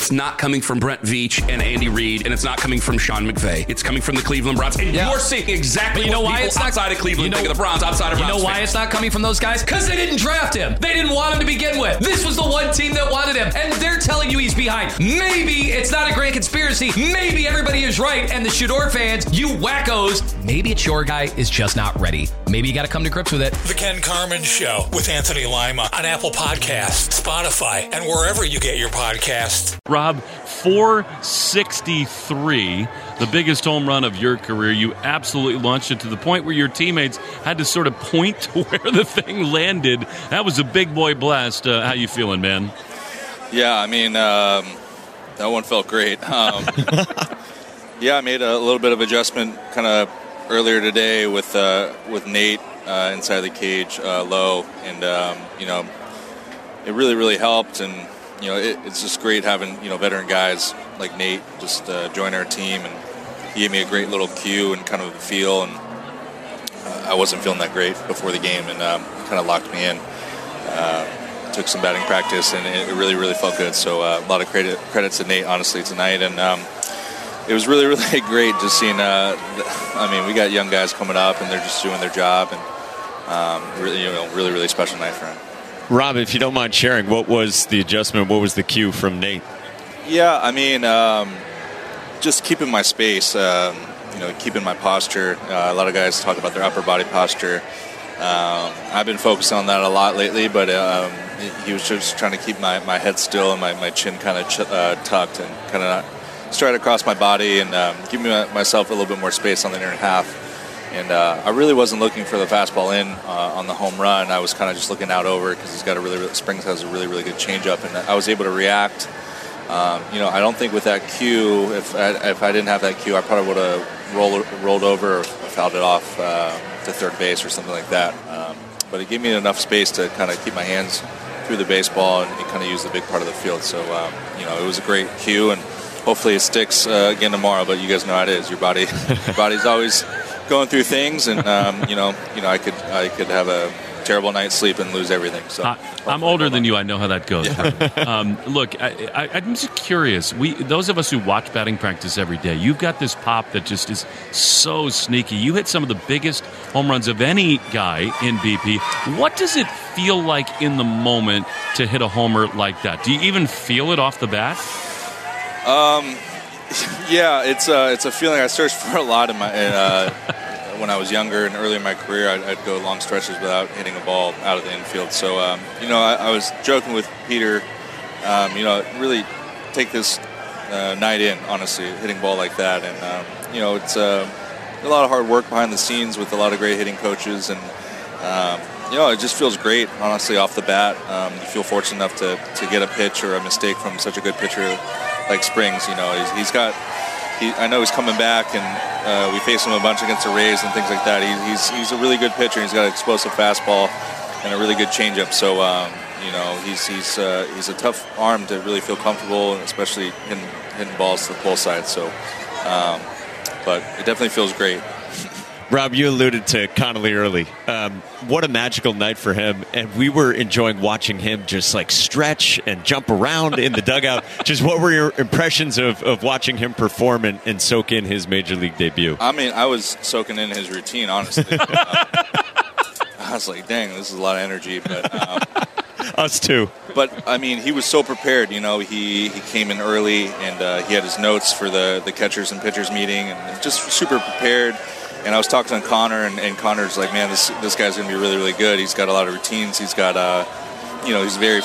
it's not coming from Brent Veach and Andy Reid, and it's not coming from Sean McVay. It's coming from the Cleveland Browns. And you're seeing exactly what people outside of Cleveland think of the Browns, outside of Browns. You know why it's not coming from those guys? Because they didn't draft him. They didn't want him to begin with. This was the one team that wanted him, and they're telling you he's behind. Maybe it's not a grand conspiracy. Maybe everybody is right, and the Shador fans, you wackos, maybe it's your guy is just not ready. Maybe you got to come to grips with it. The Ken Carman Show with Anthony Lima on Apple Podcasts, Spotify, and wherever you get your podcasts. Rob, 463, the biggest home run of your career. You absolutely launched it to the point where your teammates had to sort of point to where the thing landed. That was a big boy blast. How you feeling, man? Yeah, I mean, that one felt great. Yeah, I made a little bit of adjustment kind of earlier today with Nate inside the cage low, and it really helped. And it's just great having veteran guys like Nate just join our team, and he gave me a great little cue and kind of a feel. And I wasn't feeling that great before the game, and kind of locked me in. Took some batting practice, and it really felt good. So a lot of credits to Nate, honestly, tonight. And it was really great just seeing. We got young guys coming up, and they're just doing their job, and really special night for him. Rob, if you don't mind sharing, what was the adjustment? What was the cue from Nate? Yeah, I mean, just keeping my space. Keeping my posture. A lot of guys talk about their upper body posture. I've been focused on that a lot lately, but he was just trying to keep my head still and my chin kind of tucked and kind of straight across my body, and give myself a little bit more space on the inner half. And I really wasn't looking for the fastball in on the home run. I was kind of just looking out over because he's got Springs has a really good changeup, and I was able to react. I don't think with that cue, if I didn't have that cue, I probably would have rolled over or fouled it off to third base or something like that. But it gave me enough space to kind of keep my hands through the baseball and kind of use the big part of the field. So, it was a great cue, and hopefully it sticks again tomorrow. But you guys know how it is. Your body's always going through things, and I could have a terrible night's sleep and lose everything. So I'm older than you. I know how that goes. Yeah. Look, I'm just curious. Those of us who watch batting practice every day, you've got this pop that just is so sneaky. You hit some of the biggest home runs of any guy in BP. What does it feel like in the moment to hit a homer like that? Do you even feel it off the bat? Yeah, it's a feeling I searched for a lot in my when I was younger and early in my career. I'd go long stretches without hitting a ball out of the infield. So I was joking with Peter. Really take this night in, honestly, hitting a ball like that, and it's a lot of hard work behind the scenes with a lot of great hitting coaches, and it just feels great, honestly, off the bat. You feel fortunate enough to get a pitch or a mistake from such a good pitcher like Springs. I know he's coming back, and we faced him a bunch against the Rays and things like that. He's a really good pitcher. He's got an explosive fastball and a really good changeup. So he's a tough arm to really feel comfortable, and especially hitting balls to the pull side. So, but it definitely feels great. Rob, you alluded to Connolly early. What a magical night for him, and we were enjoying watching him just like stretch and jump around in the dugout. Just what were your impressions of watching him perform and soak in his major league debut? I mean, I was soaking in his routine, honestly. I was like, dang, this is a lot of energy. But us too. But I mean, he was so prepared. He came in early, and he had his notes for the catchers and pitchers meeting, and just super prepared. And I was talking to Connor, and Connor's like, man, this guy's going to be really, really good. He's got a lot of routines. He's got, he's very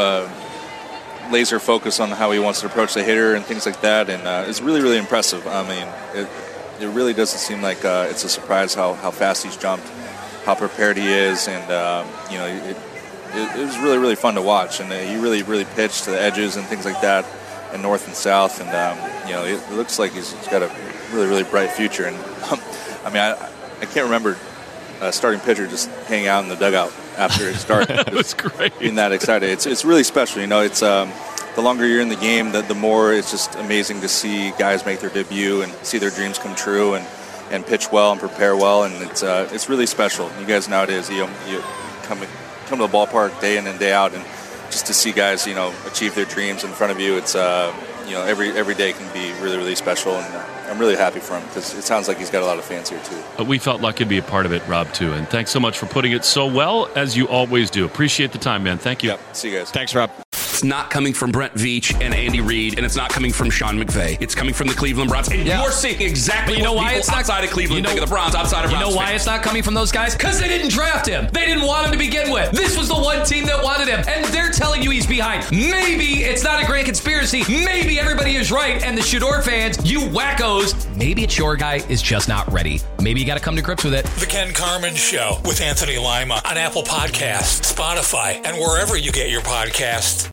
laser focused on how he wants to approach the hitter and things like that. And it's really, really impressive. I mean, it really doesn't seem like it's a surprise how fast he's jumped, how prepared he is. And, it was really, really fun to watch. And he really, really pitched to the edges and things like that, and north and south. And, it looks like he's got a really, really bright future. And I mean, I can't remember a starting pitcher just hanging out in the dugout after it started. That was great. Being that excited. It's really special. It's the longer you're in the game, the more it's just amazing to see guys make their debut and see their dreams come true and pitch well and prepare well. And it's really special. You guys know how it is. You come to the ballpark day in and day out, and just to see guys, achieve their dreams in front of you, it's every day can be really, really special, and I'm really happy for him because it sounds like he's got a lot of fans here too. We felt lucky to be a part of it, Rob, too, and thanks so much for putting it so well, as you always do. Appreciate the time, man. Thank you. Yep. See you guys. Thanks, Rob. It's not coming from Brent Veach and Andy Reid, and it's not coming from Sean McVay. It's coming from the Cleveland Browns. And you're seeing exactly what people outside of Cleveland think of the Browns, outside of Browns You know why fans. it's not coming from those guys? Because they didn't draft him. They didn't want him to begin with. This was the one team that wanted him, and they're telling you he's behind. Maybe it's not a grand conspiracy. Maybe everybody is right, and the Shador fans, you wackos, maybe it's your guy is just not ready. Maybe you got to come to grips with it. The Ken Carman Show with Anthony Lima on Apple Podcasts, Spotify, and wherever you get your podcasts.